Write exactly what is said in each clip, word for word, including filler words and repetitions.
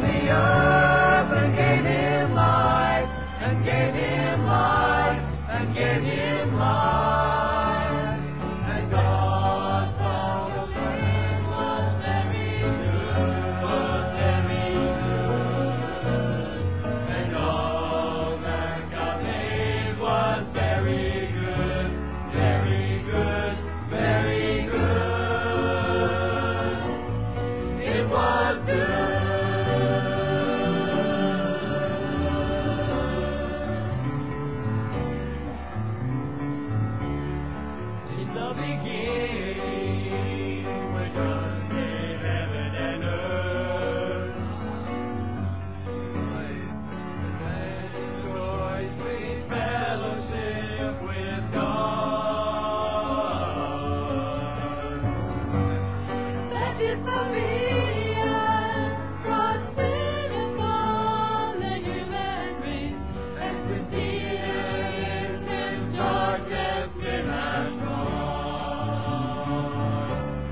the earth and gave him life, and gave him life, and gave him life. And God saw the Son was very good, was very good. And all that God made was very good, very good, very good. It was good. In the beginning, when God made heaven and earth, life and joy, sweet fellowship with God. That disobedience brought sin upon the human race, and to tears in darkness sin has gone.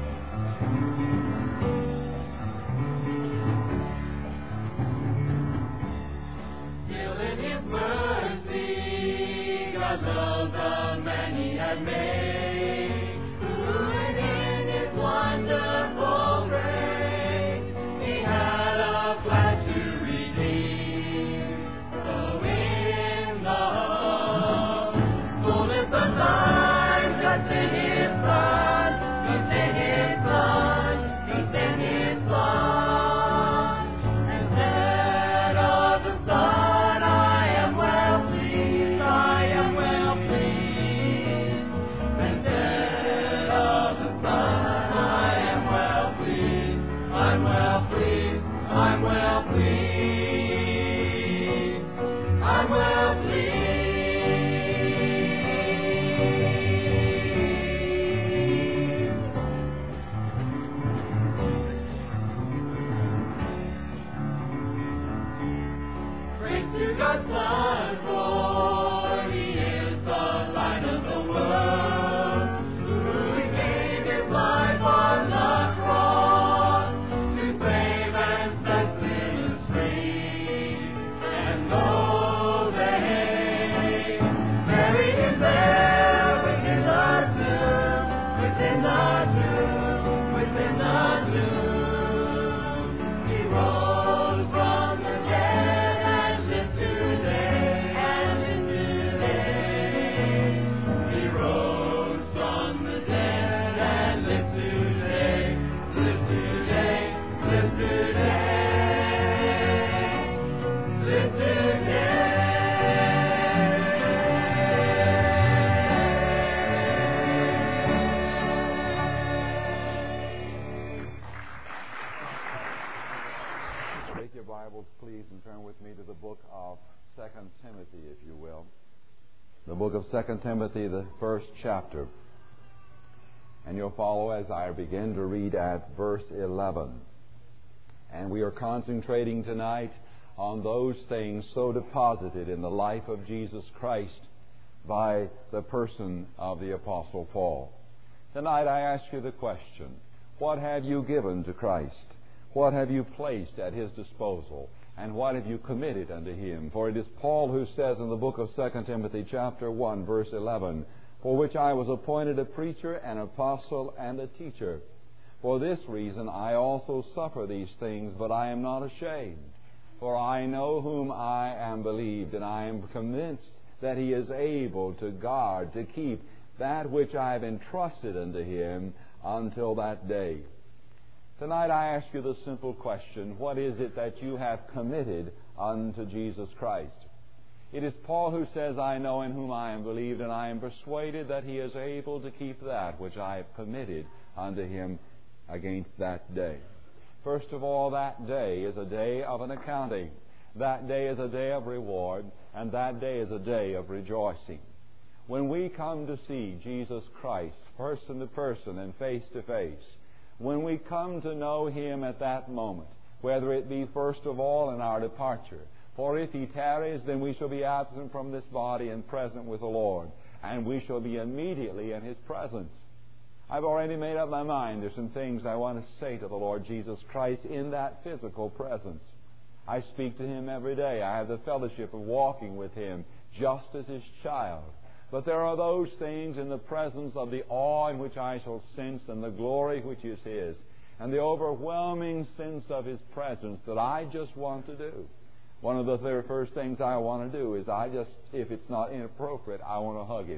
Still in His mercy, God loved the man He had made, who in His wonderful grace He had a plan to redeem. So in the fullness of time, God sent His Son, He sent His Son, He sent His Son, and said of the Son, I am well pleased, I am well pleased. And said of the Son, I am well pleased, I'm well pleased, I'm well pleased, I'm well pleased. Praise to God's Son, for He is the light of the world, who gave His life on the cross to save and set sinners free. And though they buried Him there within the tomb, within the tomb, within the tomb, He rose from the dead and lives today, and lives today. He rose from the dead and lives today, lives today, lives today, lives today. Take your Bibles, please, and turn with me to the book of Second Timothy, if you will. The book of Second Timothy, the first chapter. And you'll follow as I begin to read at verse eleven. And we are concentrating tonight on those things so deposited in the life of Jesus Christ by the person of the Apostle Paul. Tonight I ask you the question, what have you given to Christ? What have you placed at His disposal? And what have you committed unto Him? For it is Paul who says in the book of Second Timothy chapter one, verse eleven, for which I was appointed a preacher, an apostle, and a teacher. For this reason I also suffer these things, but I am not ashamed. For I know whom I am believed, and I am convinced that He is able to guard, to keep that which I have entrusted unto Him until that day. Tonight I ask you the simple question, what is it that you have committed unto Jesus Christ? It is Paul who says, I know in whom I am believed, and I am persuaded that He is able to keep that which I have committed unto Him against that day. First of all, that day is a day of an accounting. That day is a day of reward, and that day is a day of rejoicing. When we come to see Jesus Christ, person to person and face to face, when we come to know Him at that moment, whether it be first of all in our departure, for if He tarries, then we shall be absent from this body and present with the Lord, and we shall be immediately in His presence. I've already made up my mind. There's some things I want to say to the Lord Jesus Christ in that physical presence. I speak to Him every day. I have the fellowship of walking with Him just as His child. But there are those things in the presence of the awe in which I shall sense and the glory which is His and the overwhelming sense of His presence that I just want to do. One of the very first things I want to do is I just, if it's not inappropriate, I want to hug Him.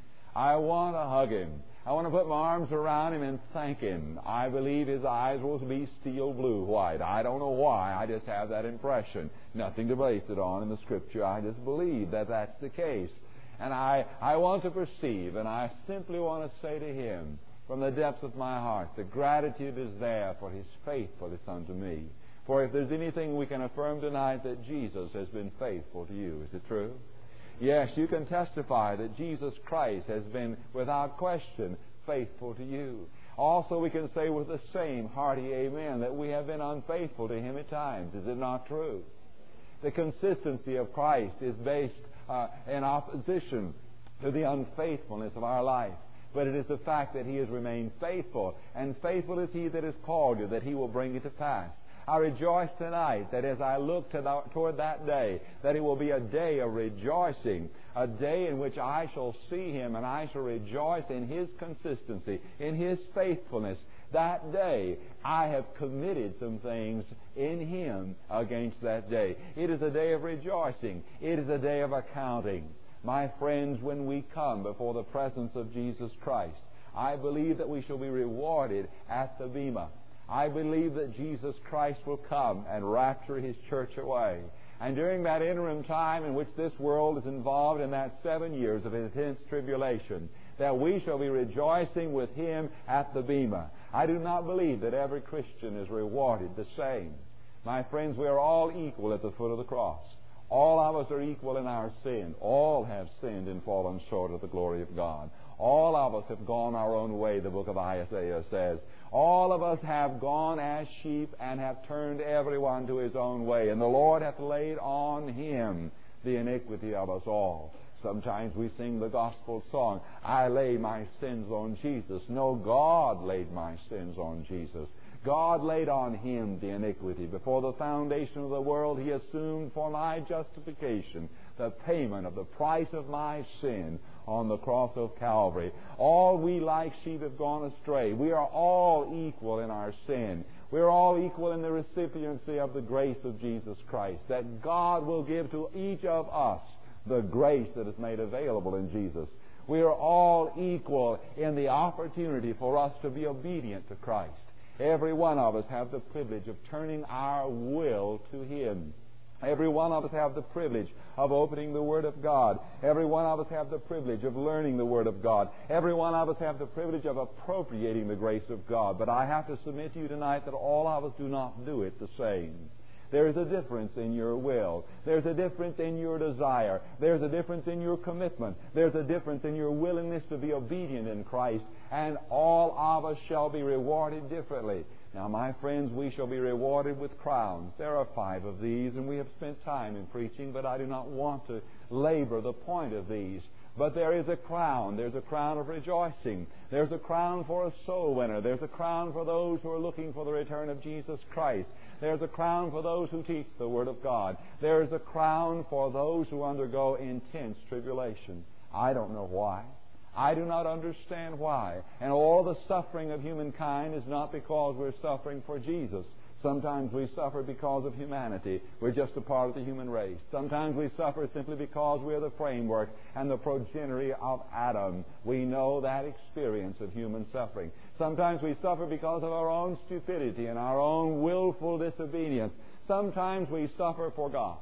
I want to hug Him. I want to put my arms around Him and thank Him. I believe His eyes will be steel blue white. I don't know why. I just have that impression. Nothing to base it on in the Scripture. I just believe that that's the case. And I, I want to perceive, and I simply want to say to Him, from the depths of my heart, the gratitude is there for His faithfulness unto me. For if there's anything we can affirm tonight, that Jesus has been faithful to you. Is it true? Yes, you can testify that Jesus Christ has been, without question, faithful to you. Also, we can say with the same hearty amen that we have been unfaithful to Him at times. Is it not true? The consistency of Christ is based uh, in opposition to the unfaithfulness of our life. But it is the fact that He has remained faithful, and faithful is He that has called you, that He will bring it to pass. I rejoice tonight that as I look to the, toward that day, that it will be a day of rejoicing, a day in which I shall see Him and I shall rejoice in His consistency, in His faithfulness. That day, I have committed some things in Him against that day. It is a day of rejoicing. It is a day of accounting. My friends, when we come before the presence of Jesus Christ, I believe that we shall be rewarded at the Bema. I believe that Jesus Christ will come and rapture His church away. And during that interim time in which this world is involved in that seven years of intense tribulation, that we shall be rejoicing with Him at the Bema. I do not believe that every Christian is rewarded the same. My friends, we are all equal at the foot of the cross. All of us are equal in our sin. All have sinned and fallen short of the glory of God. All of us have gone our own way, the book of Isaiah says. All of us have gone as sheep and have turned everyone to his own way. And the Lord hath laid on Him the iniquity of us all. Sometimes we sing the gospel song, I lay my sins on Jesus. No, God laid my sins on Jesus. God laid on Him the iniquity. Before the foundation of the world, He assumed for my justification the payment of the price of my sin on the cross of Calvary. All we like sheep have gone astray. We are all equal in our sin. We are all equal in the recipiency of the grace of Jesus Christ, that God will give to each of us the grace that is made available in Jesus. We are all equal in the opportunity for us to be obedient to Christ. Every one of us have the privilege of turning our will to Him. Every one of us have the privilege of opening the Word of God. Every one of us have the privilege of learning the Word of God. Every one of us have the privilege of appropriating the grace of God. But I have to submit to you tonight that all of us do not do it the same. There is a difference in your will. There's a difference in your desire. There's a difference in your commitment. There's a difference in your willingness to be obedient in Christ. And all of us shall be rewarded differently. Now, my friends, we shall be rewarded with crowns. There are five of these, and we have spent time in preaching, but I do not want to labor the point of these. But there is a crown. There's a crown of rejoicing. There's a crown for a soul winner. There's a crown for those who are looking for the return of Jesus Christ. There's a crown for those who teach the Word of God. There is a crown for those who undergo intense tribulation. I don't know why. I do not understand why. And all the suffering of humankind is not because we're suffering for Jesus. Sometimes we suffer because of humanity. We're just a part of the human race. Sometimes we suffer simply because we're the framework and the progeny of Adam. We know that experience of human suffering. Sometimes we suffer because of our own stupidity and our own willful disobedience. Sometimes we suffer for God.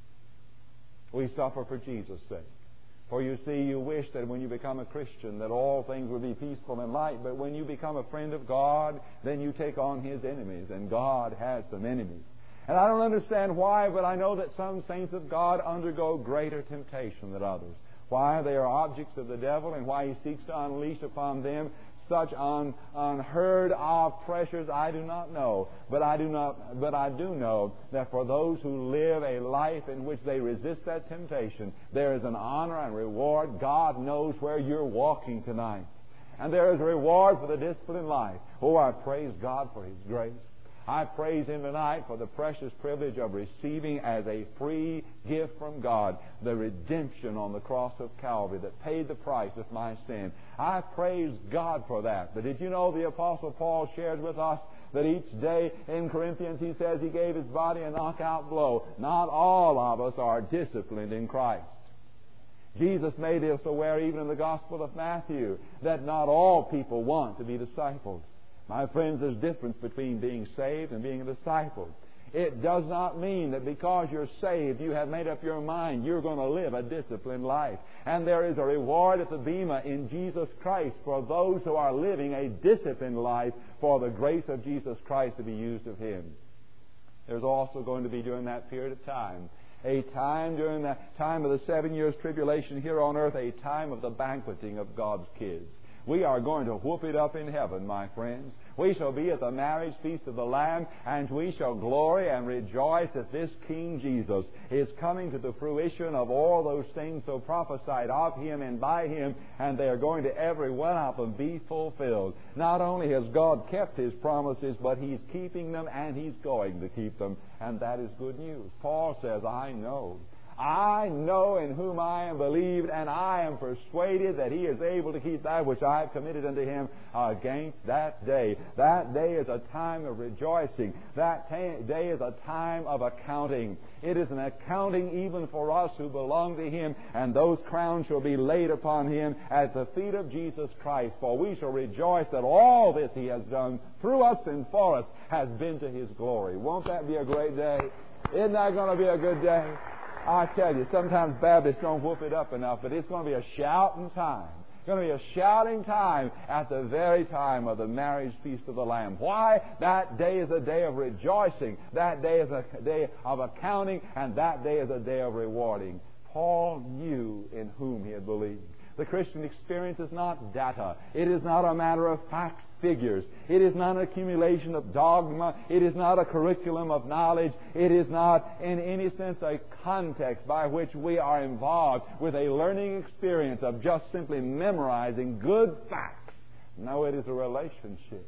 We suffer for Jesus' sake. For you see, you wish that when you become a Christian that all things would be peaceful and light, but when you become a friend of God, then you take on His enemies, and God has some enemies. And I don't understand why, but I know that some saints of God undergo greater temptation than others. Why? They are objects of the devil, and why he seeks to unleash upon them such un, unheard of pressures, I do not know. But I do not. But I do know that for those who live a life in which they resist that temptation, there is an honor and reward. God knows where you're walking tonight, and there is a reward for the disciplined life. Oh, I praise God for His grace. I praise Him tonight for the precious privilege of receiving as a free gift from God the redemption on the cross of Calvary that paid the price of my sin. I praise God for that. But did you know the Apostle Paul shared with us that each day in Corinthians he says he gave his body a knockout blow? Not all of us are disciplined in Christ. Jesus made us aware even in the Gospel of Matthew that not all people want to be disciples. My friends, there's a difference between being saved and being a disciple. It does not mean that because you're saved, you have made up your mind you're going to live a disciplined life. And there is a reward at the Bema in Jesus Christ for those who are living a disciplined life for the grace of Jesus Christ to be used of Him. There's also going to be, during that period of time, a time during that time of the seven years tribulation here on earth, a time of the banqueting of God's kids. We are going to whoop it up in heaven, my friends. We shall be at the marriage feast of the Lamb, and we shall glory and rejoice that this King Jesus is coming to the fruition of all those things so prophesied of Him and by Him, and they are going to every one of them be fulfilled. Not only has God kept His promises, but He's keeping them, and He's going to keep them, and that is good news. Paul says, I know. I know in whom I am believed, and I am persuaded that He is able to keep that which I have committed unto Him against that day. That day is a time of rejoicing. That day is a time of accounting. It is an accounting even for us who belong to Him, and those crowns shall be laid upon Him at the feet of Jesus Christ. For we shall rejoice that all this He has done through us and for us has been to His glory. Won't that be a great day? Isn't that going to be a good day? I tell you, sometimes Baptists don't whoop it up enough, but it's going to be a shouting time. It's going to be a shouting time at the very time of the marriage feast of the Lamb. Why? That day is a day of rejoicing. That day is a day of accounting, and that day is a day of rewarding. Paul knew in whom he had believed. The Christian experience is not data. It is not a matter of fact figures. It is not an accumulation of dogma. It is not a curriculum of knowledge. It is not, in any sense, a context by which we are involved with a learning experience of just simply memorizing good facts. No, it is a relationship.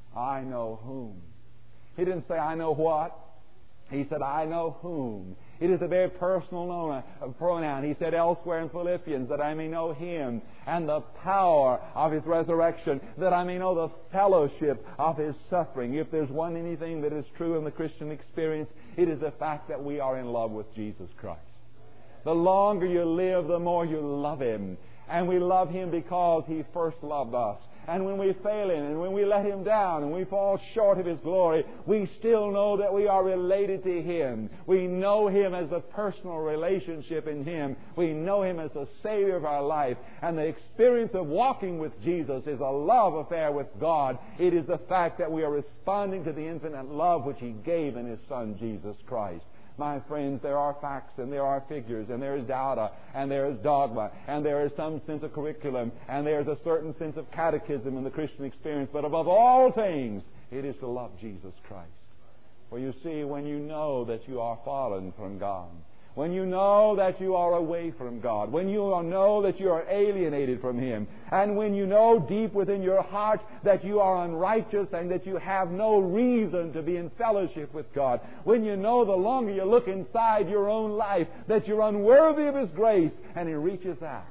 I know whom. He didn't say, I know what. He said, I know whom. It is a very personal pronoun. He said elsewhere in Philippians that I may know Him and the power of His resurrection, that I may know the fellowship of His suffering. If there's one anything that is true in the Christian experience, it is the fact that we are in love with Jesus Christ. The longer you live, the more you love Him. And we love Him because He first loved us. And when we fail Him, and when we let Him down, and we fall short of His glory, we still know that we are related to Him. We know Him as a personal relationship in Him. We know Him as the Savior of our life. And the experience of walking with Jesus is a love affair with God. It is the fact that we are responding to the infinite love which He gave in His Son, Jesus Christ. My friends, there are facts and there are figures and there is data and there is dogma and there is some sense of curriculum and there is a certain sense of catechism in the Christian experience. But above all things, it is to love Jesus Christ. For you see, when you know that you are fallen from God, when you know that you are away from God, when you know that you are alienated from Him, and when you know deep within your heart that you are unrighteous and that you have no reason to be in fellowship with God, when you know the longer you look inside your own life that you're unworthy of His grace, and He reaches out.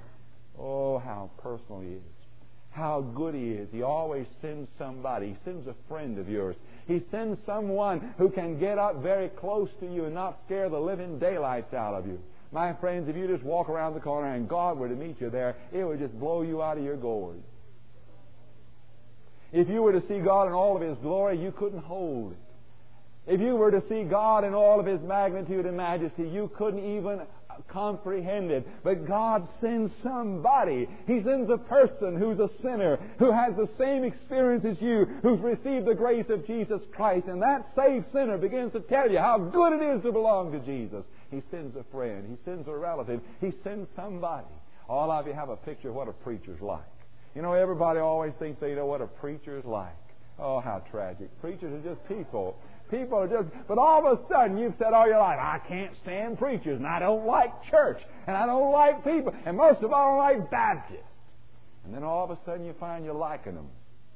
Oh, how personal He is. How good He is. He always sends somebody. He sends a friend of yours. He sends someone who can get up very close to you and not scare the living daylights out of you. My friends, if you just walk around the corner and God were to meet you there, it would just blow you out of your gourd. If you were to see God in all of His glory, you couldn't hold it. If you were to see God in all of His magnitude and majesty, you couldn't even comprehend it. But God sends somebody. He sends a person who's a sinner, who has the same experience as you, who's received the grace of Jesus Christ. And that saved sinner begins to tell you how good it is to belong to Jesus. He sends a friend. He sends a relative. He sends somebody. All of you have a picture of what a preacher's like. You know, everybody always thinks they know what a preacher's like. Oh, how tragic. Preachers are just people. People are just, but all of a sudden you've said all your life, I can't stand preachers, and I don't like church, and I don't like people, and most of all I don't like Baptists. And then all of a sudden you find you're liking them.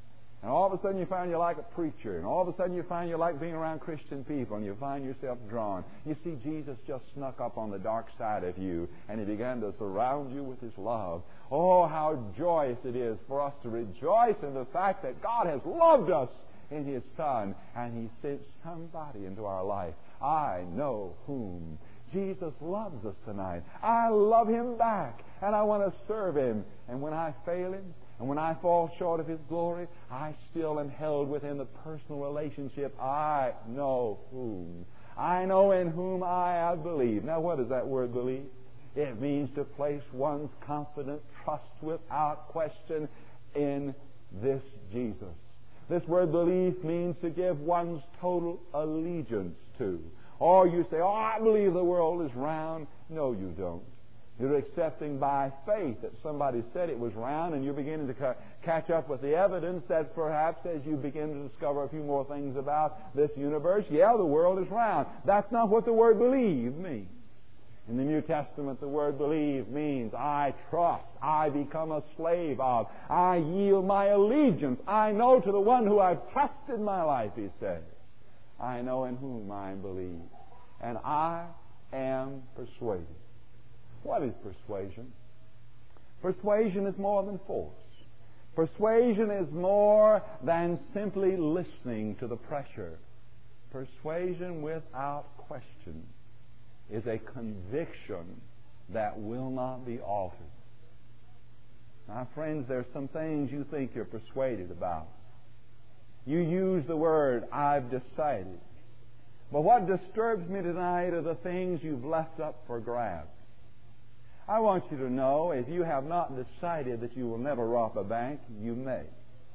And all of a sudden you find you like a preacher, and all of a sudden you find you like being around Christian people, and you find yourself drawn. You see, Jesus just snuck up on the dark side of you, and He began to surround you with His love. Oh, how joyous it is for us to rejoice in the fact that God has loved us in His Son, and He sent somebody into our life. I know whom. Jesus loves us tonight. I love Him back, and I want to serve Him. And when I fail Him, and when I fall short of His glory, I still am held within the personal relationship. I know whom. I know in whom I have believed. Now, what does that word believe? It means to place one's confident trust without question in this Jesus. This word belief means to give one's total allegiance to. Or you say, oh, I believe the world is round. No, you don't. You're accepting by faith that somebody said it was round, and you're beginning to ca- catch up with the evidence that perhaps as you begin to discover a few more things about this universe, yeah, the world is round. That's not what the word believe means. In the New Testament, the word believe means I trust, I become a slave of, I yield my allegiance. I know to the one who I've trusted my life, he says. I know in whom I believe, and I am persuaded. What is persuasion? Persuasion is more than force. Persuasion is more than simply listening to the pressure. Persuasion without question is a conviction that will not be altered. Now, friends, there's some things you think you're persuaded about. You use the word, I've decided. But what disturbs me tonight are the things you've left up for grabs. I want you to know, if you have not decided that you will never rob a bank, you may.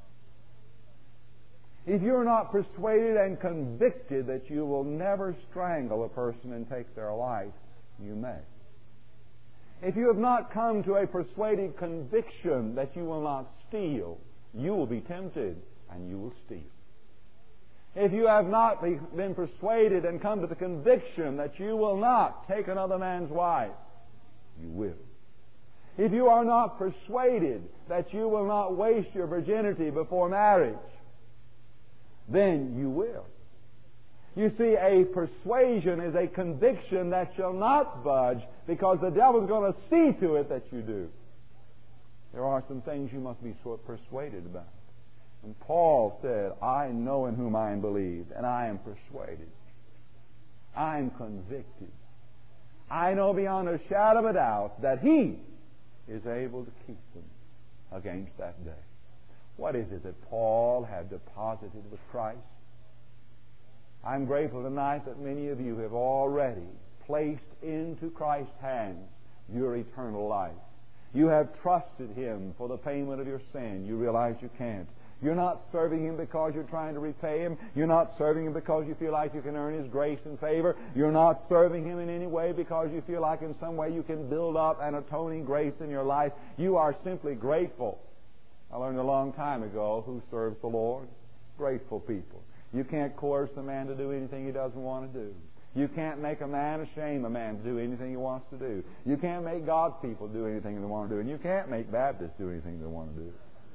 If you're not persuaded and convicted that you will never strangle a person and take their life, you may. If you have not come to a persuaded conviction that you will not steal, you will be tempted and you will steal. If you have not been persuaded and come to the conviction that you will not take another man's wife, you will. If you are not persuaded that you will not waste your virginity before marriage, then you will. You see, a persuasion is a conviction that shall not budge because the devil's going to see to it that you do. There are some things you must be sort of persuaded about. And Paul said, I know in whom I am believed, and I am persuaded. I am convicted. I know beyond a shadow of a doubt that He is able to keep them against that day. What is it that Paul had deposited with Christ? I'm grateful tonight that many of you have already placed into Christ's hands your eternal life. You have trusted Him for the payment of your sin. You realize you can't. You're not serving Him because you're trying to repay Him. You're not serving Him because you feel like you can earn His grace and favor. You're not serving Him in any way because you feel like in some way you can build up an atoning grace in your life. You are simply grateful. I learned a long time ago who serves the Lord. Grateful people. You can't coerce a man to do anything he doesn't want to do. You can't make a man shame a man to do anything he wants to do. You can't make God's people do anything they want to do. And you can't make Baptists do anything they want to do.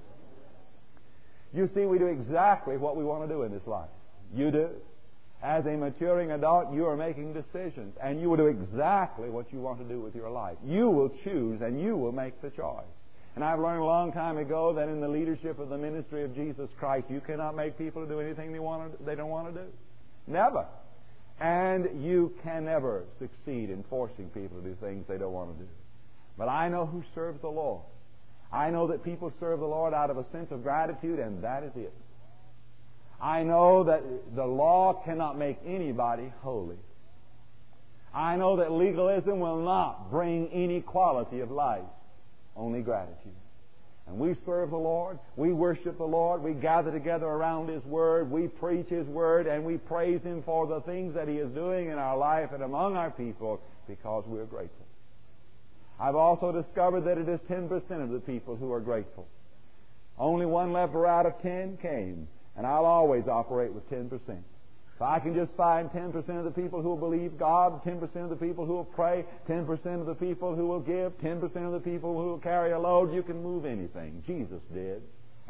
You see, we do exactly what we want to do in this life. You do. As a maturing adult, you are making decisions. And you will do exactly what you want to do with your life. You will choose and you will make the choice. And I've learned a long time ago that in the leadership of the ministry of Jesus Christ, you cannot make people do anything they want to, they don't want to do. Never. And you can never succeed in forcing people to do things they don't want to do. But I know who serves the Lord. I know that people serve the Lord out of a sense of gratitude, and that is it. I know that the law cannot make anybody holy. I know that legalism will not bring any quality of life, only gratitude. And we serve the Lord, we worship the Lord, we gather together around His Word, we preach His Word, and we praise Him for the things that He is doing in our life and among our people because we are grateful. I've also discovered that it is ten percent of the people who are grateful. Only one leper out of ten came, and I'll always operate with ten percent. If I can just find ten percent of the people who will believe God, ten percent of the people who will pray, ten percent of the people who will give, ten percent of the people who will carry a load, you can move anything. Jesus did,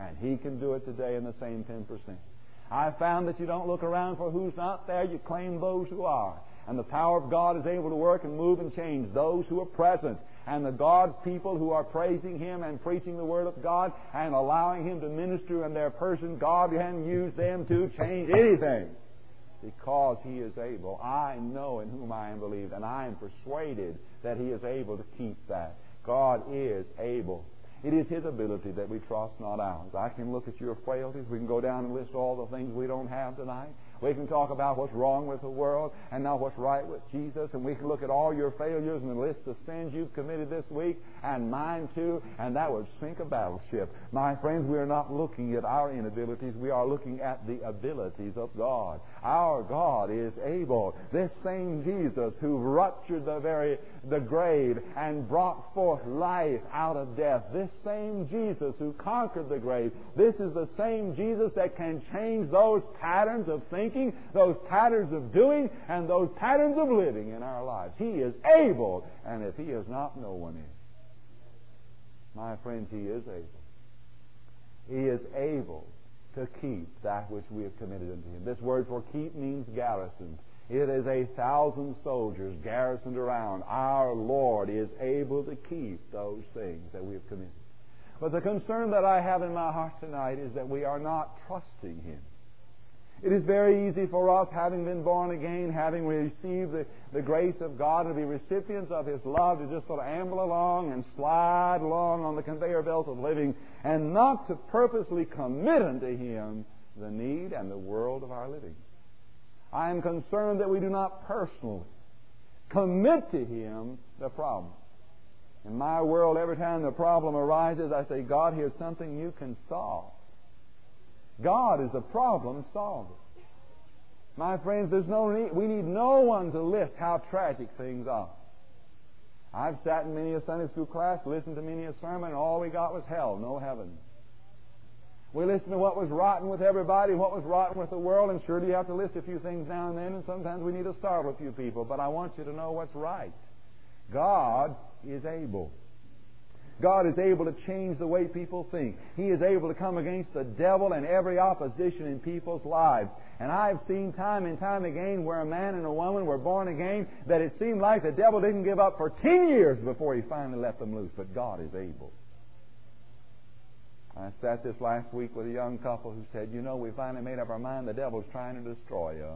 And He can do it today in the same ten percent. I've found that you don't look around for who's not there. You claim those who are. And the power of God is able to work and move and change those who are present. And the God's people who are praising Him and preaching the Word of God and allowing Him to minister in their person, God can use them to change anything. Because He is able. I know in whom I am believed, and I am persuaded that He is able to keep that. God is able. It is His ability that we trust, not ours. I can look at your frailties. We can go down and list all the things we don't have tonight. We can talk about what's wrong with the world and not what's right with Jesus. And we can look at all your failures and list the sins you've committed this week, and mine too, and that would sink a battleship. My friends, we are not looking at our inabilities. We are looking at the abilities of God. Our God is able. This same Jesus who ruptured the very the grave and brought forth life out of death. This same Jesus who conquered the grave. This is the same Jesus that can change those patterns of thinking, those patterns of doing, and those patterns of living in our lives. He is able, and if He is not, no one is. My friends, He is able. He is able to keep that which we have committed unto Him. This word for keep means garrisoned. It is a thousand soldiers garrisoned around. Our Lord is able to keep those things that we have committed. But the concern that I have in my heart tonight is that we are not trusting Him. It is very easy for us, having been born again, having received the, the grace of God, to be recipients of His love, to just sort of amble along and slide along on the conveyor belt of living, and not to purposely commit unto Him the need and the world of our living. I am concerned that we do not personally commit to Him the problem. In my world, every time the problem arises, I say, God, here's something you can solve. God is the problem solver. My friends, there's no need, we need no one to list how tragic things are. I've sat in many a Sunday school class, listened to many a sermon, and all we got was hell, no heaven. We listened to what was rotten with everybody, what was rotten with the world, and surely you have to list a few things now and then, and sometimes we need to startle a few people. But I want you to know what's right. God is able. God is able to change the way people think. He is able to come against the devil and every opposition in people's lives. And I've seen time and time again where a man and a woman were born again that it seemed like the devil didn't give up for ten years before he finally let them loose. But God is able. I sat this last week with a young couple who said, you know, we finally made up our mind the devil's trying to destroy us.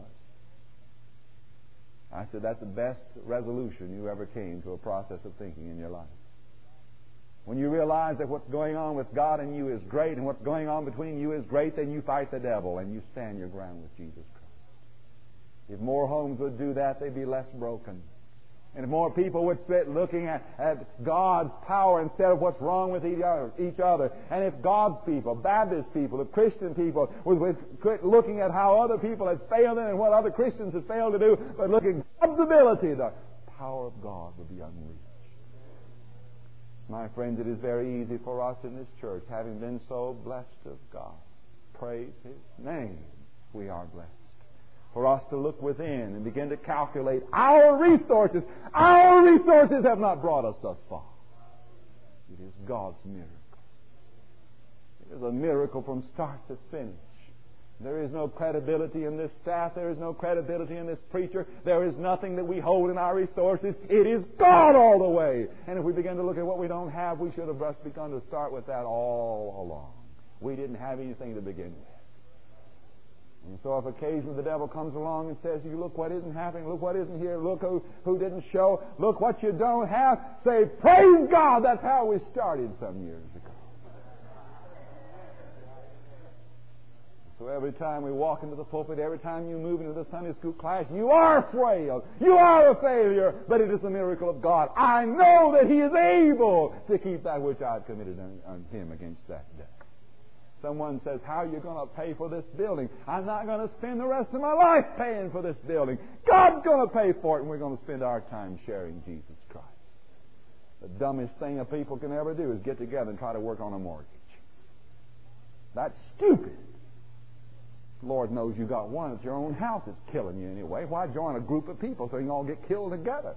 I said, that's the best resolution you ever came to a process of thinking in your life. When you realize that what's going on with God and you is great, and what's going on between you is great, then you fight the devil and you stand your ground with Jesus Christ. If more homes would do that, they'd be less broken. And if more people would sit looking at, at God's power instead of what's wrong with each other, each other, and if God's people, Baptist people, if Christian people would, would quit looking at how other people had failed in and what other Christians had failed to do, but look at God's ability, the power of God would be unreached. My friends, it is very easy for us in this church, having been so blessed of God, praise His name, we are blessed. For us to look within and begin to calculate our resources. Our resources have not brought us thus far. It is God's miracle. It is a miracle from start to finish. There is no credibility in this staff. There is no credibility in this preacher. There is nothing that we hold in our resources. It is God all the way. And if we begin to look at what we don't have, we should have just begun to start with that all along. We didn't have anything to begin with. And so if occasionally the devil comes along and says, you look what isn't happening, look what isn't here, look who, who didn't show, look what you don't have, say, praise God, that's how we started some years ago. So every time we walk into the pulpit, every time you move into the Sunday school class, you are frail, you are a failure, but it is the miracle of God. I know that He is able to keep that which I've committed on, on Him against that day. Someone says, how are you going to pay for this building? I'm not going to spend the rest of my life paying for this building. God's going to pay for it, and we're going to spend our time sharing Jesus Christ. The dumbest thing a people can ever do is get together and try to work on a mortgage. That's stupid. Lord knows you got one at your own house that's killing you anyway. Why join a group of people so you can all get killed together?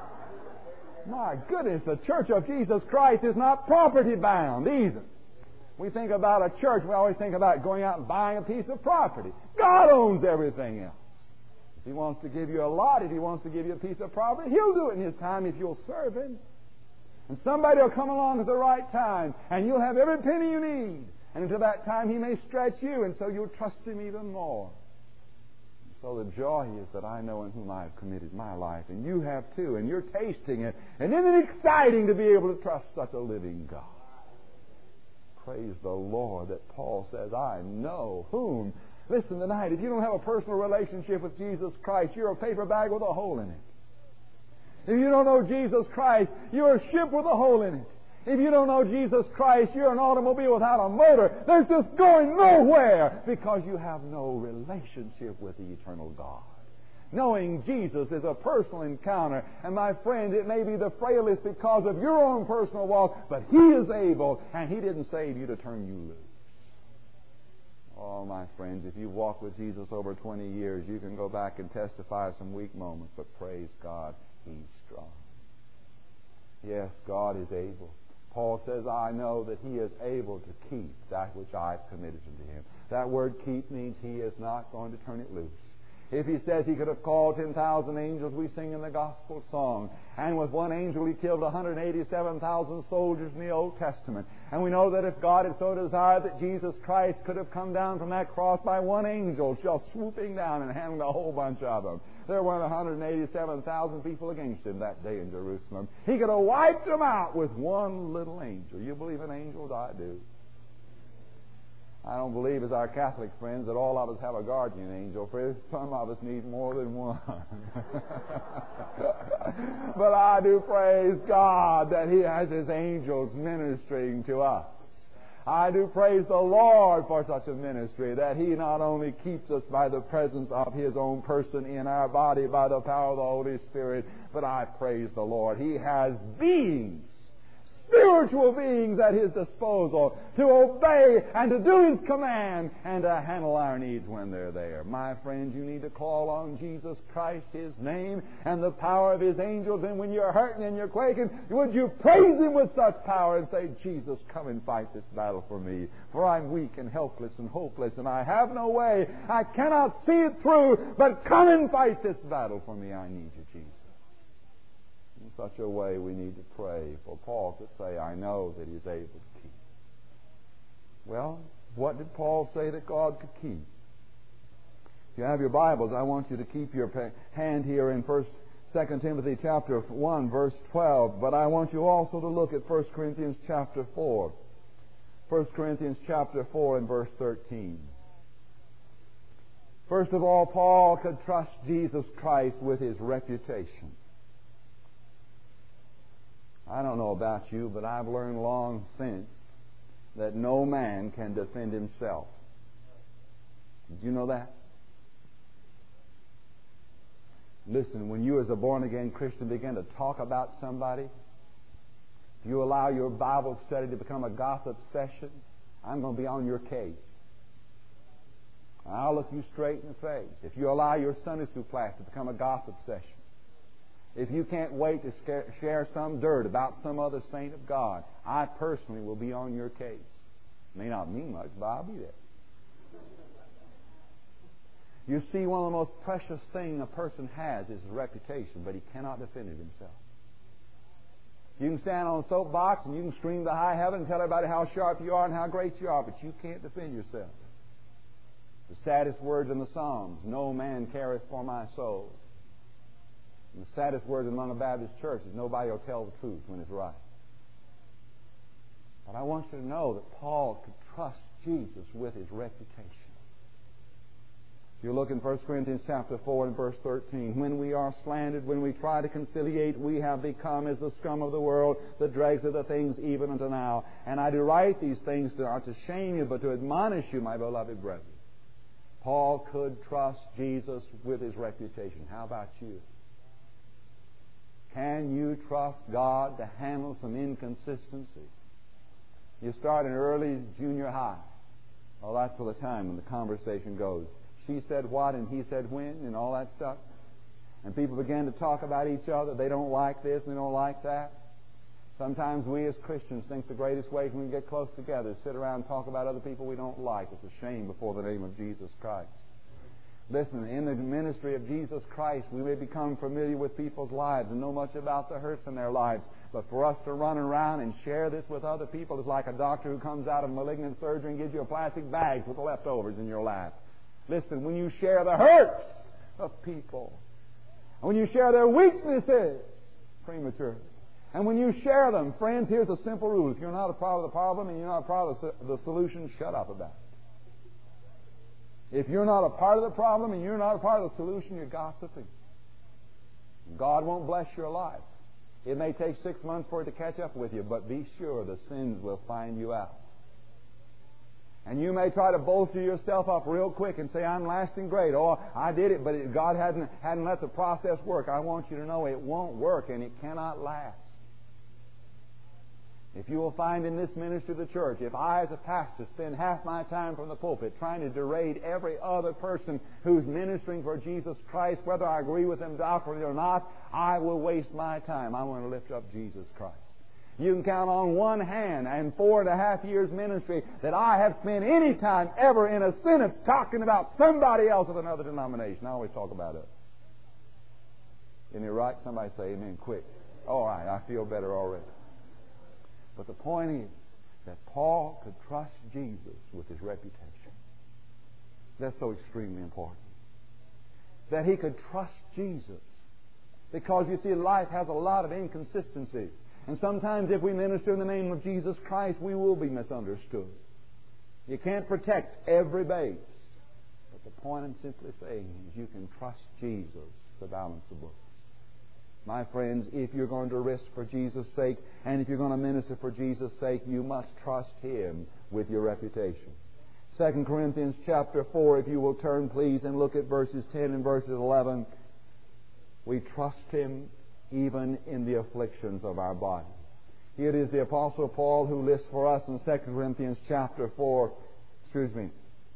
My goodness, the Church of Jesus Christ is not property bound either. We think about a church, we always think about going out and buying a piece of property. God owns everything else. If He wants to give you a lot, if He wants to give you a piece of property, He'll do it in His time if you'll serve Him. And somebody will come along at the right time, and you'll have every penny you need. And until that time, He may stretch you, and so you'll trust Him even more. So the joy is that I know in whom I have committed my life, and you have too, and you're tasting it. And isn't it exciting to be able to trust such a living God? Praise the Lord that Paul says, I know whom. Listen tonight, if you don't have a personal relationship with Jesus Christ, you're a paper bag with a hole in it. If you don't know Jesus Christ, you're a ship with a hole in it. If you don't know Jesus Christ, you're an automobile without a motor. There's just going nowhere because you have no relationship with the eternal God. Knowing Jesus is a personal encounter. And my friend, it may be the frailest because of your own personal walk, but He is able, and He didn't save you to turn you loose. Oh, my friends, if you've walked with Jesus over twenty years, you can go back and testify of some weak moments, but praise God, He's strong. Yes, God is able. Paul says, I know that He is able to keep that which I've committed unto Him. That word keep means He is not going to turn it loose. If He says He could have called ten thousand angels, we sing in the gospel song. And with one angel He killed one hundred eighty-seven thousand soldiers in the Old Testament. And we know that if God had so desired that Jesus Christ could have come down from that cross by one angel, just swooping down and handling a whole bunch of them. There weren't one hundred eighty-seven thousand people against Him that day in Jerusalem. He could have wiped them out with one little angel. You believe in angels? I do. I don't believe, as our Catholic friends, that all of us have a guardian angel, for some of us need more than one. But I do praise God that He has His angels ministering to us. I do praise the Lord for such a ministry, that He not only keeps us by the presence of His own person in our body by the power of the Holy Spirit, but I praise the Lord. He has beings, spiritual beings at His disposal to obey and to do His command and to handle our needs when they're there. My friends, you need to call on Jesus Christ, His name, and the power of His angels. And when you're hurting and you're quaking, would you praise Him with such power and say, Jesus, come and fight this battle for me. For I'm weak and helpless and hopeless, and I have no way. I cannot see it through, but come and fight this battle for me. I need you, Jesus. In such a way we need to pray. For Paul could say, I know that He's able to keep. Well, what did Paul say that God could keep? If you have your Bibles, I want you to keep your hand here in First, Second Timothy chapter one, verse twelve. But I want you also to look at First Corinthians chapter four. First Corinthians chapter four and verse thirteen. First of all, Paul could trust Jesus Christ with his reputation. I don't know about you, but I've learned long since that no man can defend himself. Did you know that? Listen, when you as a born-again Christian begin to talk about somebody, if you allow your Bible study to become a gossip session, I'm going to be on your case. I'll look you straight in the face. If you allow your Sunday school class to become a gossip session, if you can't wait to share some dirt about some other saint of God, I personally will be on your case. May not mean much, but I'll be there. You see, one of the most precious things a person has is his reputation, but he cannot defend it himself. You can stand on a soapbox and you can scream to high heaven and tell everybody how sharp you are and how great you are, but you can't defend yourself. The saddest words in the Psalms, no man careth for my soul. And the saddest words among a Baptist church is nobody will tell the truth when it's right. But I want you to know that Paul could trust Jesus with his reputation. If you look in First Corinthians chapter four and verse thirteen, when we are slandered, when we try to conciliate, we have become as the scum of the world, the dregs of the things even unto now. And I do write these things to, not to shame you, but to admonish you, my beloved brethren. Paul could trust Jesus with his reputation. How about you? Can you trust God to handle some inconsistency? You start in early junior high. Well, that's for the time when the conversation goes. She said what and he said when and all that stuff. And people begin to talk about each other. They don't like this and they don't like that. Sometimes we as Christians think the greatest way we can get close together is sit around and talk about other people we don't like. It's a shame before the name of Jesus Christ. Listen, in the ministry of Jesus Christ, we may become familiar with people's lives and know much about the hurts in their lives. But for us to run around and share this with other people is like a doctor who comes out of malignant surgery and gives you a plastic bag with the leftovers in your lap. Listen, when you share the hurts of people, when you share their weaknesses prematurely, and when you share them, friends, here's a simple rule. If you're not a part of the problem and you're not a part of the solution, shut up about it. If you're not a part of the problem and you're not a part of the solution, you're gossiping. God won't bless your life. It may take six months for it to catch up with you, but be sure the sins will find you out. And you may try to bolster yourself up real quick and say, I'm lasting great. Oh, I did it, but it, God hadn't, hadn't let the process work. I want you to know it won't work and it cannot last. If you will find in this ministry of the church, if I as a pastor spend half my time from the pulpit trying to deride every other person who's ministering for Jesus Christ, whether I agree with them doctrinally or not, I will waste my time. I want to lift up Jesus Christ. You can count on one hand and four and a half years ministry that I have spent any time ever in a sentence talking about somebody else of another denomination. I always talk about it. Isn't it right? Somebody say amen quick. All right, I feel better already. But the point is that Paul could trust Jesus with his reputation. That's so extremely important. That he could trust Jesus. Because, you see, life has a lot of inconsistencies. And sometimes if we minister in the name of Jesus Christ, we will be misunderstood. You can't protect every base. But the point I'm simply saying is you can trust Jesus to balance the books. My friends, if you're going to risk for Jesus' sake, and if you're going to minister for Jesus' sake, you must trust Him with your reputation. Second Corinthians chapter four, if you will turn, please, and look at verses ten and verses eleven. We trust Him even in the afflictions of our body. Here it is the Apostle Paul who lists for us in Second Corinthians chapter four, excuse me,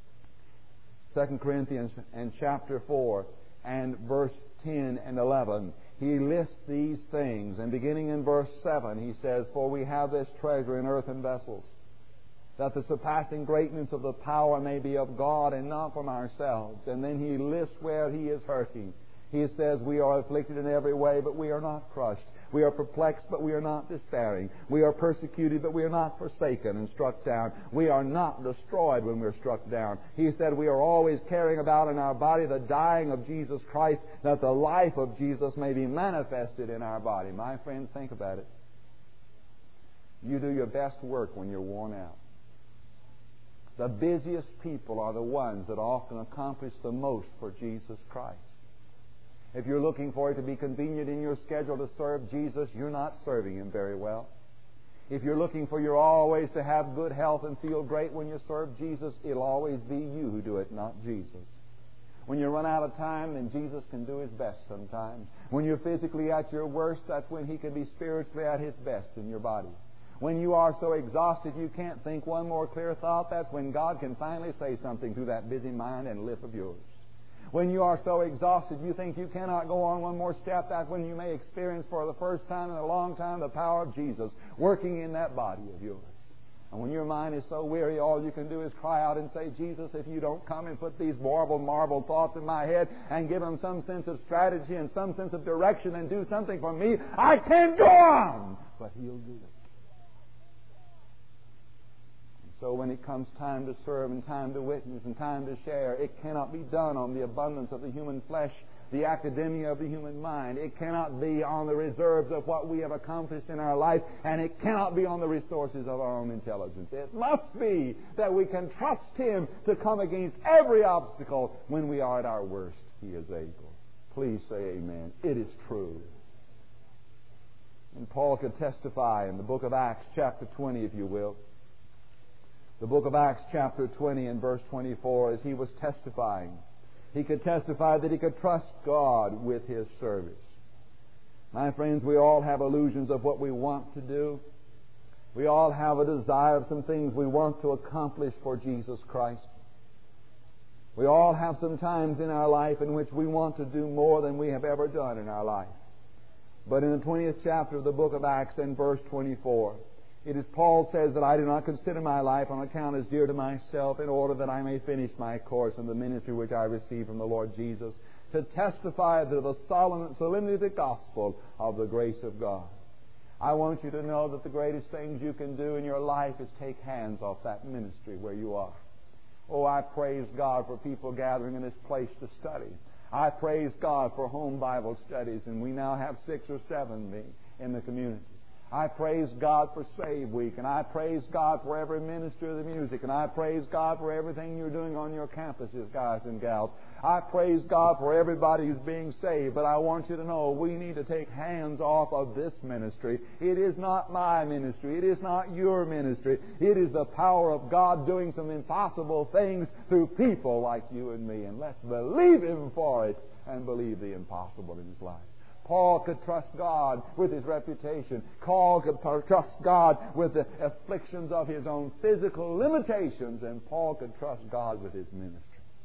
Second Corinthians and chapter four and verse ten and eleven. He lists these things, and beginning in verse seven, he says, For we have this treasure in earthen vessels, that the surpassing greatness of the power may be of God and not from ourselves. And then he lists where he is hurting. He says, we are afflicted in every way, but we are not crushed. We are perplexed, but we are not despairing. We are persecuted, but we are not forsaken and struck down. We are not destroyed when we are struck down. He said, we are always carrying about in our body the dying of Jesus Christ, that the life of Jesus may be manifested in our body. My friends, think about it. You do your best work when you're worn out. The busiest people are the ones that often accomplish the most for Jesus Christ. If you're looking for it to be convenient in your schedule to serve Jesus, you're not serving Him very well. If you're looking for you always to have good health and feel great when you serve Jesus, it'll always be you who do it, not Jesus. When you run out of time, then Jesus can do His best sometimes. When you're physically at your worst, that's when He can be spiritually at His best in your body. When you are so exhausted you can't think one more clear thought, that's when God can finally say something through that busy mind and lip of yours. When you are so exhausted you think you cannot go on one more step, that's when you may experience for the first time in a long time the power of Jesus working in that body of yours. And when your mind is so weary, all you can do is cry out and say, Jesus, if you don't come and put these marble, marble thoughts in my head and give them some sense of strategy and some sense of direction and do something for me, I can't go on. But He'll do it. So when it comes time to serve and time to witness and time to share, it cannot be done on the abundance of the human flesh, the academia of the human mind. It cannot be on the reserves of what we have accomplished in our life, and it cannot be on the resources of our own intelligence. It must be that we can trust Him to come against every obstacle when we are at our worst. He is able. Please say amen. It is true. And Paul could testify in the book of Acts chapter twenty, if you will. The book of Acts chapter twenty and verse twenty-four, as he was testifying, he could testify that he could trust God with his service. My friends, we all have illusions of what we want to do. We all have a desire of some things we want to accomplish for Jesus Christ. We all have some times in our life in which we want to do more than we have ever done in our life. But in the twentieth chapter of the book of Acts and verse twenty-four, it is Paul says that I do not consider my life on account as dear to myself, in order that I may finish my course in the ministry which I received from the Lord Jesus, to testify to the solemn solemnity of the gospel of the grace of God. I want you to know that the greatest things you can do in your life is take hands off that ministry where you are. Oh, I praise God for people gathering in this place to study. I praise God for home Bible studies, and we now have six or seven in the community. I praise God for Save Week, and I praise God for every minister of the music, and I praise God for everything you're doing on your campuses, guys and gals. I praise God for everybody who's being saved, but I want you to know we need to take hands off of this ministry. It is not my ministry. It is not your ministry. It is the power of God doing some impossible things through people like you and me, and let's believe Him for it and believe the impossible in His life. Paul could trust God with his reputation. Paul could trust God with the afflictions of his own physical limitations, and Paul could trust God with his ministry.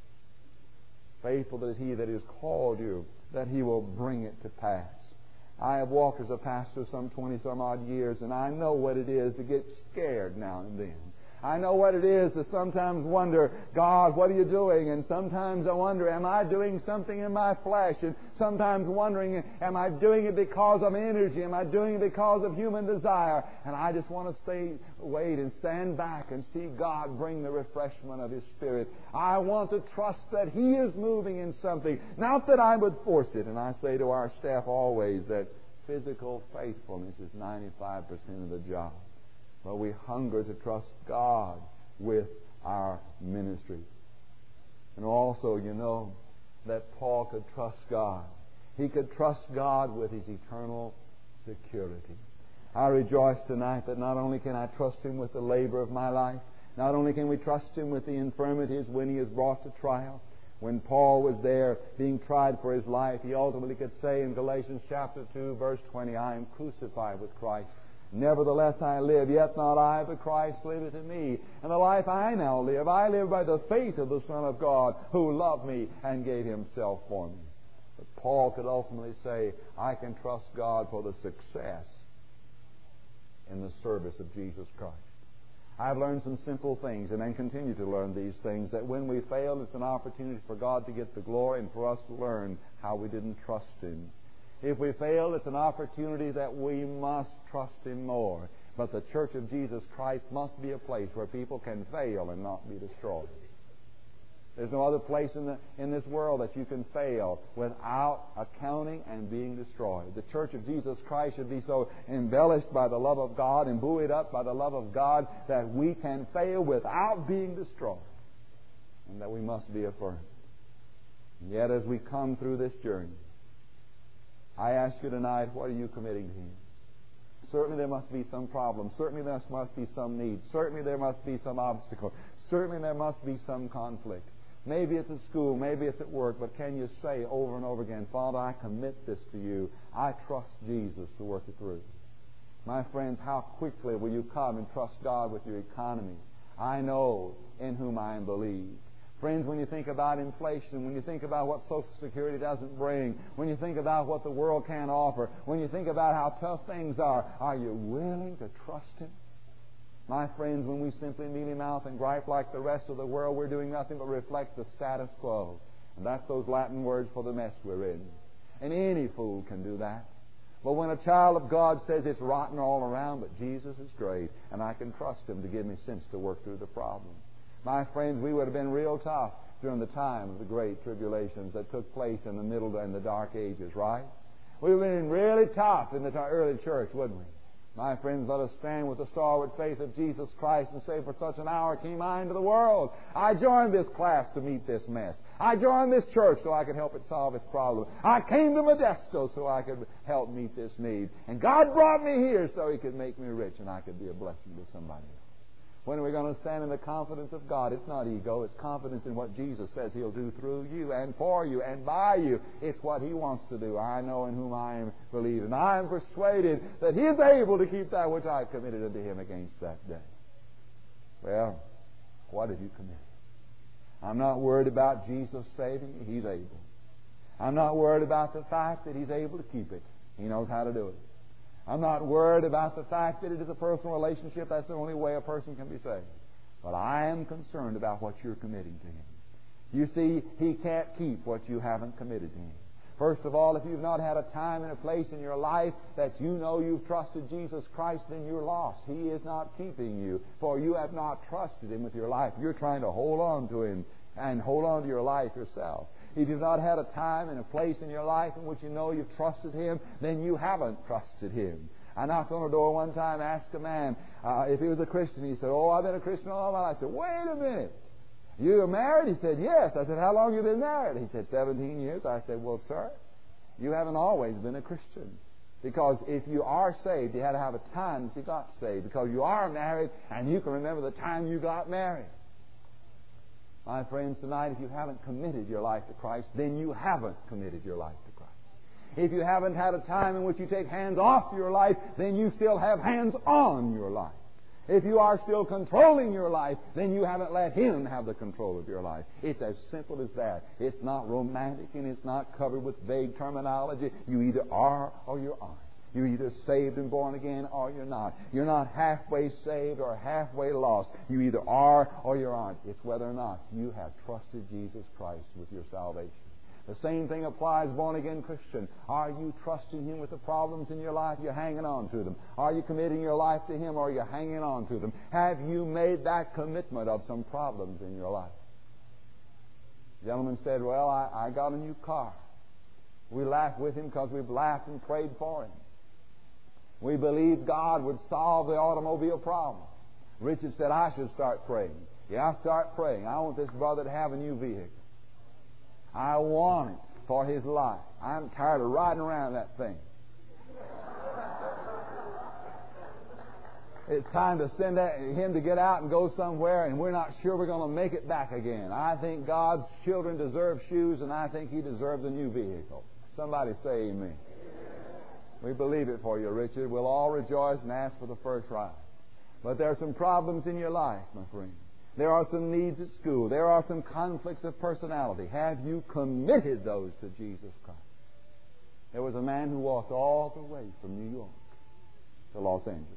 Faithful is He that has called you, that He will bring it to pass. I have walked as a pastor some twenty-some odd years, and I know what it is to get scared now and then. I know what it is to sometimes wonder, God, what are you doing? And sometimes I wonder, am I doing something in my flesh? And sometimes wondering, am I doing it because of energy? Am I doing it because of human desire? And I just want to stay, wait and stand back and see God bring the refreshment of His Spirit. I want to trust that He is moving in something, not that I would force it. And I say to our staff always that physical faithfulness is ninety-five percent of the job. But we hunger to trust God with our ministry. And also, you know, that Paul could trust God. He could trust God with his eternal security. I rejoice tonight that not only can I trust Him with the labor of my life, not only can we trust Him with the infirmities when He is brought to trial. When Paul was there being tried for his life, he ultimately could say in Galatians chapter two, verse twenty, I am crucified with Christ. Nevertheless I live, yet not I, but Christ liveth in me. And the life I now live, I live by the faith of the Son of God, who loved me and gave Himself for me. But Paul could ultimately say, I can trust God for the success in the service of Jesus Christ. I've learned some simple things, and then continue to learn these things, that when we fail, it's an opportunity for God to get the glory and for us to learn how we didn't trust Him. If we fail, it's an opportunity that we must trust Him more. But the Church of Jesus Christ must be a place where people can fail and not be destroyed. There's no other place in the in this world that you can fail without accounting and being destroyed. The Church of Jesus Christ should be so embellished by the love of God and buoyed up by the love of God that we can fail without being destroyed, and that we must be affirmed. And yet, as we come through this journey, I ask you tonight, what are you committing to Him? Certainly there must be some problem. Certainly there must be some need. Certainly there must be some obstacle. Certainly there must be some conflict. Maybe it's at school, maybe it's at work, but can you say over and over again, Father, I commit this to You. I trust Jesus to work it through. My friends, how quickly will you come and trust God with your economy? I know in whom I am believed. Friends, when you think about inflation, when you think about what Social Security doesn't bring, when you think about what the world can't offer, when you think about how tough things are, are you willing to trust Him? My friends, when we simply mealy-mouth and gripe like the rest of the world, we're doing nothing but reflect the status quo. And that's those Latin words for the mess we're in. And any fool can do that. But when a child of God says it's rotten all around, but Jesus is great, and I can trust Him to give me sense to work through the problem. My friends, we would have been real tough during the time of the great tribulations that took place in the middle and the dark ages, right? We would have been really tough in the early church, wouldn't we? My friends, let us stand with the stalwart faith of Jesus Christ and say, for such an hour came I into the world. I joined this class to meet this mess. I joined this church so I could help it solve its problem. I came to Modesto so I could help meet this need. And God brought me here so He could make me rich and I could be a blessing to somebody else. When are we going to stand in the confidence of God? It's not ego. It's confidence in what Jesus says He'll do through you and for you and by you. It's what He wants to do. I know in whom I am believed, and I am persuaded that He is able to keep that which I have committed unto Him against that day. Well, what have you committed? I'm not worried about Jesus saving you. He's able. I'm not worried about the fact that He's able to keep it. He knows how to do it. I'm not worried about the fact that it is a personal relationship. That's the only way a person can be saved. But I am concerned about what you're committing to Him. You see, He can't keep what you haven't committed to Him. First of all, if you've not had a time and a place in your life that you know you've trusted Jesus Christ, then you're lost. He is not keeping you, for you have not trusted Him with your life. You're trying to hold on to Him and hold on to your life yourself. If you've not had a time and a place in your life in which you know you've trusted Him, then you haven't trusted Him. I knocked on a door one time, asked a man uh, if he was a Christian. He said, "Oh, I've been a Christian all my life." I said, "Wait a minute. You are married?" He said, "Yes." I said, "How long have you been married?" He said, seventeen years. I said, "Well, sir, you haven't always been a Christian. Because if you are saved, you had to have a time that you got saved. Because you are married, and you can remember the time you got married." My friends, tonight, if you haven't committed your life to Christ, then you haven't committed your life to Christ. If you haven't had a time in which you take hands off your life, then you still have hands on your life. If you are still controlling your life, then you haven't let Him have the control of your life. It's as simple as that. It's not romantic and it's not covered with vague terminology. You either are or you aren't. You're either saved and born again or you're not. You're not halfway saved or halfway lost. You either are or you aren't. It's whether or not you have trusted Jesus Christ with your salvation. The same thing applies, born-again Christian. Are you trusting Him with the problems in your life? You're hanging on to them. Are you committing your life to Him or are you hanging on to them? Have you made that commitment of some problems in your life? The gentleman said, "Well, I, I got a new car." We laughed with him because we've laughed and prayed for him. We believed God would solve the automobile problem. Richard said, "I should start praying." Yeah, I'll start praying. I want this brother to have a new vehicle. I want it for his life. I'm tired of riding around that thing. It's time to send him to get out and go somewhere, and we're not sure we're going to make it back again. I think God's children deserve shoes, and I think He deserves a new vehicle. Somebody say amen. We believe it for you, Richard. We'll all rejoice and ask for the first ride. But there are some problems in your life, my friend. There are some needs at school. There are some conflicts of personality. Have you committed those to Jesus Christ? There was a man who walked all the way from New York to Los Angeles.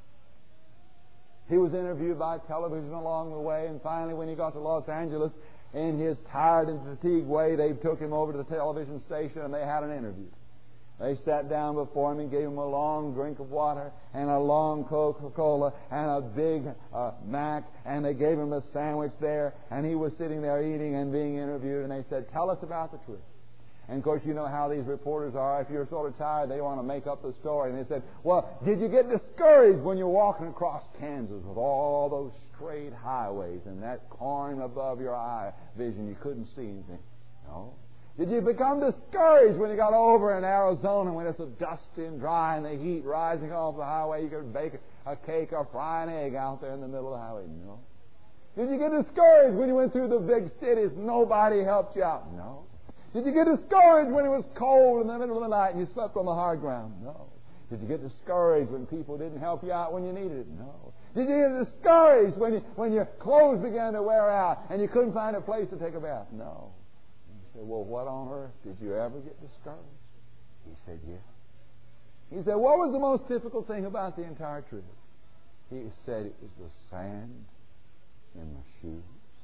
He was interviewed by television along the way, and finally when he got to Los Angeles, in his tired and fatigued way, they took him over to the television station and they had an interview. They sat down before him and gave him a long drink of water and a long Coca-Cola and a big uh, Mac, and they gave him a sandwich there, and he was sitting there eating and being interviewed, and they said, "Tell us about the trip." And of course, you know how these reporters are. If you're sort of tired, they want to make up the story. And they said, "Well, did you get discouraged when you're walking across Kansas with all those straight highways and that corn above your eye vision? You couldn't see anything." No. Did you become discouraged when you got over in Arizona when it's so dusty and dry and the heat rising off the highway? You could bake a cake or fry an egg out there in the middle of the highway? No. Did you get discouraged when you went through the big cities? Nobody helped you out? No. Did you get discouraged when it was cold in the middle of the night and you slept on the hard ground? No. Did you get discouraged when people didn't help you out when you needed it? No. Did you get discouraged when, you, when your clothes began to wear out and you couldn't find a place to take a bath? No. Said, "Well, what on earth? Did you ever get discouraged?" He said, "Yeah." He said, "What was the most difficult thing about the entire trip?" He said, "It was the sand in my shoes."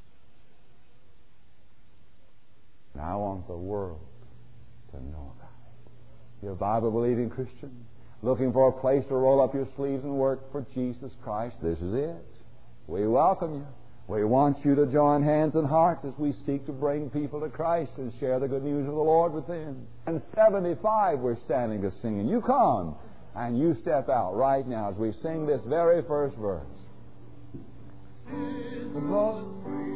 Now I want the world to know about it. You're a Bible-believing Christian, looking for a place to roll up your sleeves and work for Jesus Christ. This is it. We welcome you. We want you to join hands and hearts as we seek to bring people to Christ and share the good news of the Lord with them. And seventy-five we're standing to singing. You come and you step out right now as we sing this very first verse. Is the